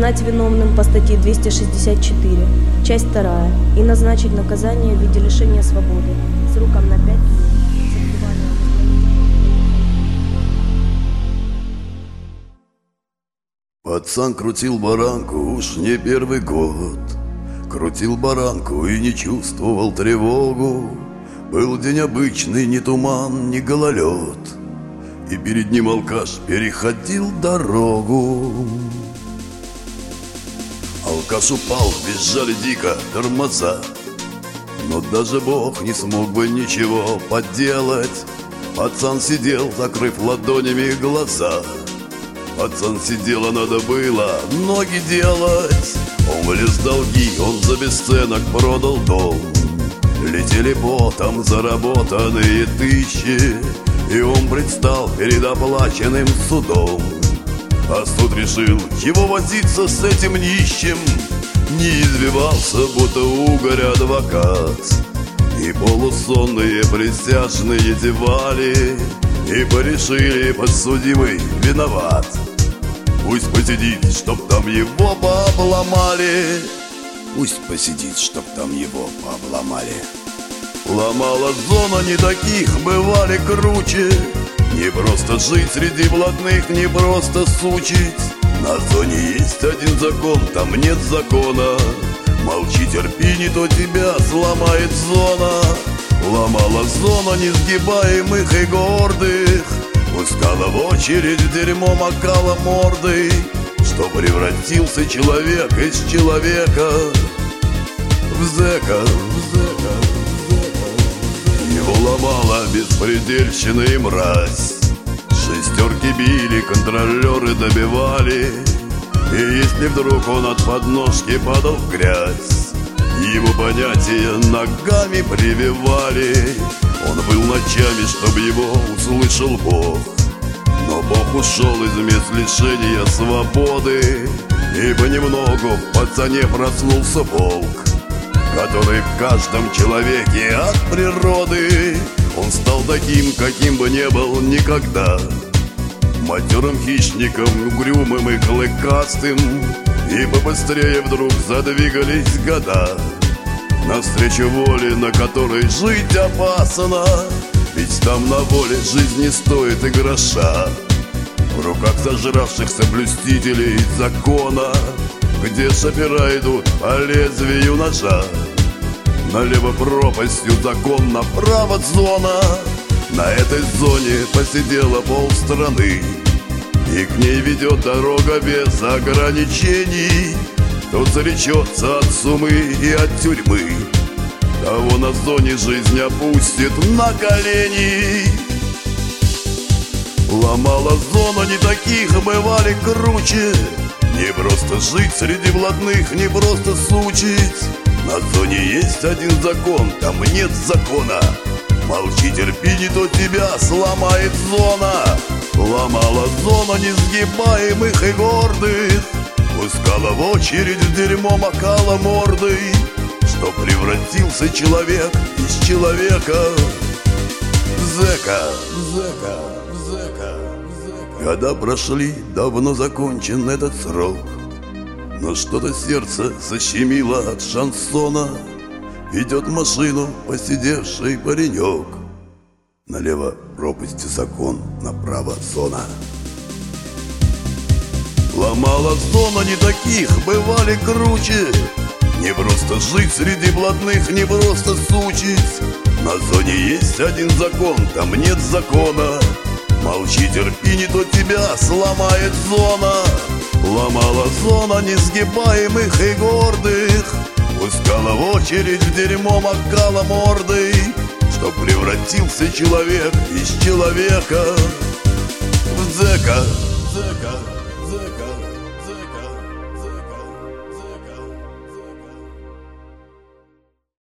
признать виновным по статье 264, часть 2, и назначить наказание в виде лишения свободы сроком на 5 лет. Пацан крутил баранку уж не первый год. Крутил баранку и не чувствовал тревогу. Был день обычный, ни туман, ни гололед, и перед ним алкаш переходил дорогу. Алкаш упал, визжали дико тормоза, но даже Бог не смог бы ничего поделать. Пацан сидел, закрыв ладонями глаза. Пацан сидел, а надо было ноги делать. Он влез в долги, он за бесценок продал дом. Летели потом заработанные тысячи, и он предстал перед оплаченным судом. А суд решил его возиться с этим нищим. Не извивался, будто угорь адвокат, и полусонные присяжные зевали, и порешили, подсудимый виноват. Пусть посидит, чтоб там его пообломали. Пусть посидит, чтоб там его пообломали. Ломала зона, не таких бывали круче. Не просто жить среди блатных, не просто сучить. На зоне есть один закон, там нет закона. Молчи, терпи, не то тебя сломает зона. Ломала зона несгибаемых и гордых. Пускала в очередь в дерьмо, макала мордой, что превратился человек из человека в зэка, в зэка, в зэка. Его ломала беспредельщина и мразь. Шестерки били, контролеры добивали, и если вдруг он от подножки падал в грязь, его понятия ногами прививали. Он был ночами, чтоб его услышал Бог, но Бог ушел из мест лишения свободы, и понемногу в пацане проснулся волк, который в каждом человеке от природы. Он стал таким, каким бы не был никогда, матерым хищником, угрюмым и клыкастым, и побыстрее вдруг задвигались года навстречу воле, на которой жить опасно. Ведь там на воле жизнь не стоит и гроша. В руках зажравшихся блюстителей закона, где шофера идут по лезвию ножа. Налево пропастью закон, направо зона. На этой зоне посидела полстраны, и к ней ведет дорога без ограничений. Кто заречется от сумы и от тюрьмы, того на зоне жизнь опустит на колени. Ломала зона, не таких бывали круче. Не просто жить среди блатных, не просто сучить. На зоне есть один закон, там нет закона. Молчи, терпи, не то тебя сломает зона. Ломала зона несгибаемых и гордых. Пускала в очередь в дерьмо, макала мордой, что превратился человек из человека в зэка, зэка, зэка, зэка. Года прошли, давно закончен этот срок, но что-то сердце защемило от шансона. Ведет машину посидевший паренек. Налево пропасти закон, направо зона. Ломала зона, не таких бывали круче. Не просто жить среди блатных, не просто сучить. На зоне есть один закон, там нет закона. Молчи, терпи, не то тебя сломает зона. Ломала зона несгибаемых и гордых. Пускала в очередь в дерьмо, макала мордой, что превратился человек из человека в зэка, зэка.